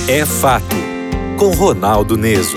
É Fato, com Ronaldo Neso.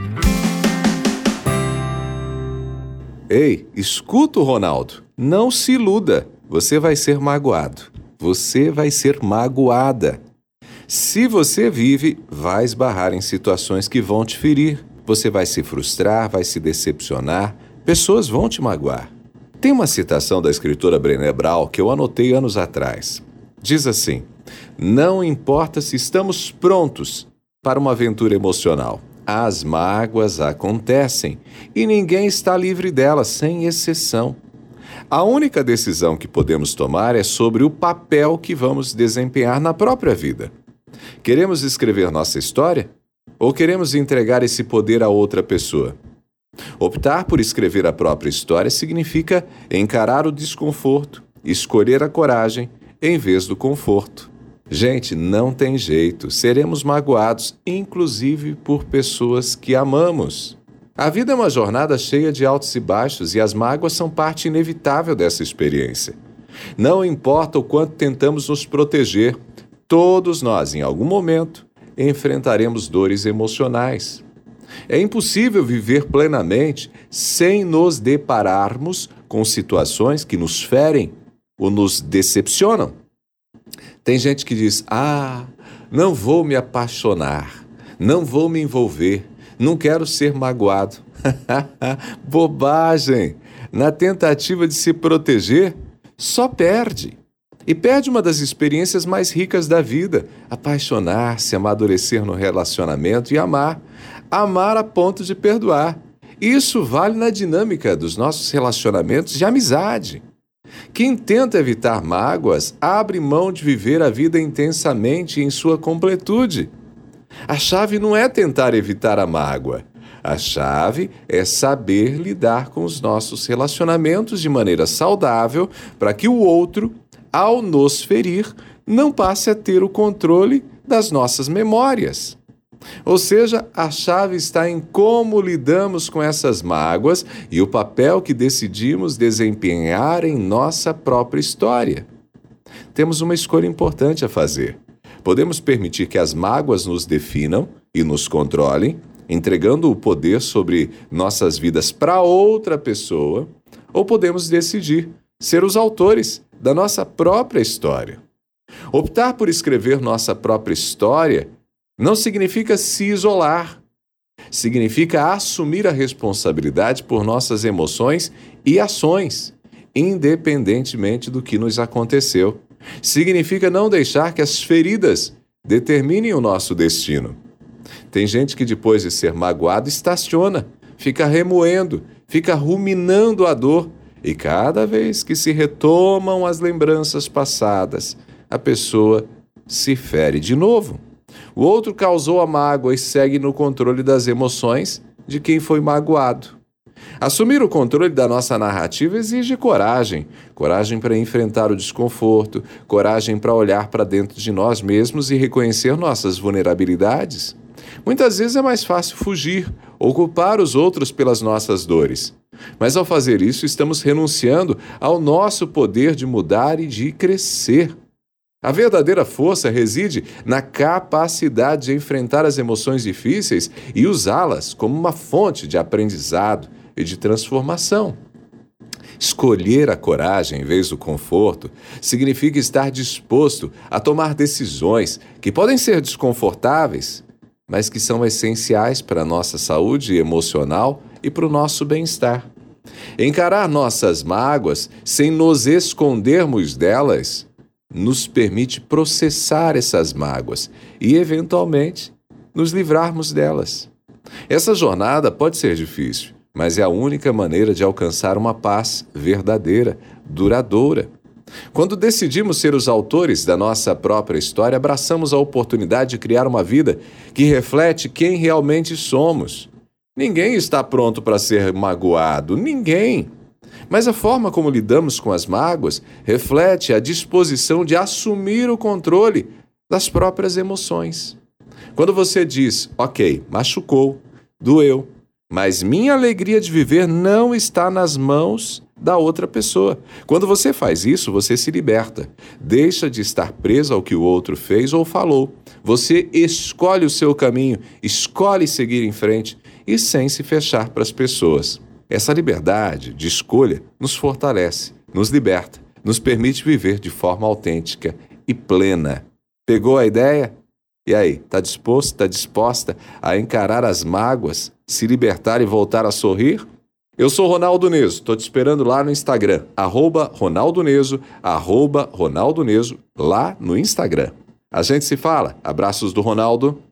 Ei, escuta o Ronaldo. Não se iluda. Você vai ser magoado. Você vai ser magoada. Se você vive, vai esbarrar em situações que vão te ferir. Você vai se frustrar, vai se decepcionar. Pessoas vão te magoar. Tem uma citação da escritora Brené Brown que eu anotei anos atrás. Diz assim: não importa se estamos prontos para uma aventura emocional. As mágoas acontecem e ninguém está livre delas, sem exceção. A única decisão que podemos tomar é sobre o papel que vamos desempenhar na própria vida. Queremos escrever nossa história? Ou queremos entregar esse poder a outra pessoa? Optar por escrever a própria história significa encarar o desconforto, escolher a coragem em vez do conforto. Gente, não tem jeito, seremos magoados, inclusive por pessoas que amamos. A vida é uma jornada cheia de altos e baixos e as mágoas são parte inevitável dessa experiência. Não importa o quanto tentamos nos proteger, todos nós, em algum momento, enfrentaremos dores emocionais. É impossível viver plenamente sem nos depararmos com situações que nos ferem ou nos decepcionam. Tem gente que diz: não vou me apaixonar, não vou me envolver, não quero ser magoado. Bobagem! Na tentativa de se proteger, só perde. E perde uma das experiências mais ricas da vida: apaixonar-se, amadurecer no relacionamento e amar. Amar a ponto de perdoar. Isso vale na dinâmica dos nossos relacionamentos de amizade. Quem tenta evitar mágoas abre mão de viver a vida intensamente em sua completude. A chave não é tentar evitar a mágoa. A chave é saber lidar com os nossos relacionamentos de maneira saudável para que o outro, ao nos ferir, não passe a ter o controle das nossas memórias. Ou seja, a chave está em como lidamos com essas mágoas e o papel que decidimos desempenhar em nossa própria história. Temos uma escolha importante a fazer. Podemos permitir que as mágoas nos definam e nos controlem, entregando o poder sobre nossas vidas para outra pessoa, ou podemos decidir ser os autores da nossa própria história. Optar por escrever nossa própria história não significa se isolar. Significa assumir a responsabilidade por nossas emoções e ações, independentemente do que nos aconteceu. Significa não deixar que as feridas determinem o nosso destino. Tem gente que depois de ser magoado estaciona, fica remoendo, fica ruminando a dor e cada vez que se retomam as lembranças passadas, a pessoa se fere de novo. O outro causou a mágoa e segue no controle das emoções de quem foi magoado. Assumir o controle da nossa narrativa exige coragem. Coragem para enfrentar o desconforto, coragem para olhar para dentro de nós mesmos e reconhecer nossas vulnerabilidades. Muitas vezes é mais fácil fugir ou culpar os outros pelas nossas dores. Mas ao fazer isso, estamos renunciando ao nosso poder de mudar e de crescer. A verdadeira força reside na capacidade de enfrentar as emoções difíceis e usá-las como uma fonte de aprendizado e de transformação. Escolher a coragem em vez do conforto significa estar disposto a tomar decisões que podem ser desconfortáveis, mas que são essenciais para a nossa saúde emocional e para o nosso bem-estar. Encarar nossas mágoas sem nos escondermos delas nos permite processar essas mágoas e, eventualmente, nos livrarmos delas. Essa jornada pode ser difícil, mas é a única maneira de alcançar uma paz verdadeira, duradoura. Quando decidimos ser os autores da nossa própria história, abraçamos a oportunidade de criar uma vida que reflete quem realmente somos. Ninguém está pronto para ser magoado, ninguém. Mas a forma como lidamos com as mágoas reflete a disposição de assumir o controle das próprias emoções. Quando você diz: ok, machucou, doeu, mas minha alegria de viver não está nas mãos da outra pessoa. Quando você faz isso, você se liberta. Deixa de estar preso ao que o outro fez ou falou. Você escolhe o seu caminho, escolhe seguir em frente e sem se fechar para as pessoas. Essa liberdade de escolha nos fortalece, nos liberta, nos permite viver de forma autêntica e plena. Pegou a ideia? E aí, tá disposto, tá disposta a encarar as mágoas, se libertar e voltar a sorrir? Eu sou Ronaldo Neso, tô te esperando lá no Instagram, @Ronaldo Neso, @Ronaldo Neso, lá no Instagram. A gente se fala. Abraços do Ronaldo.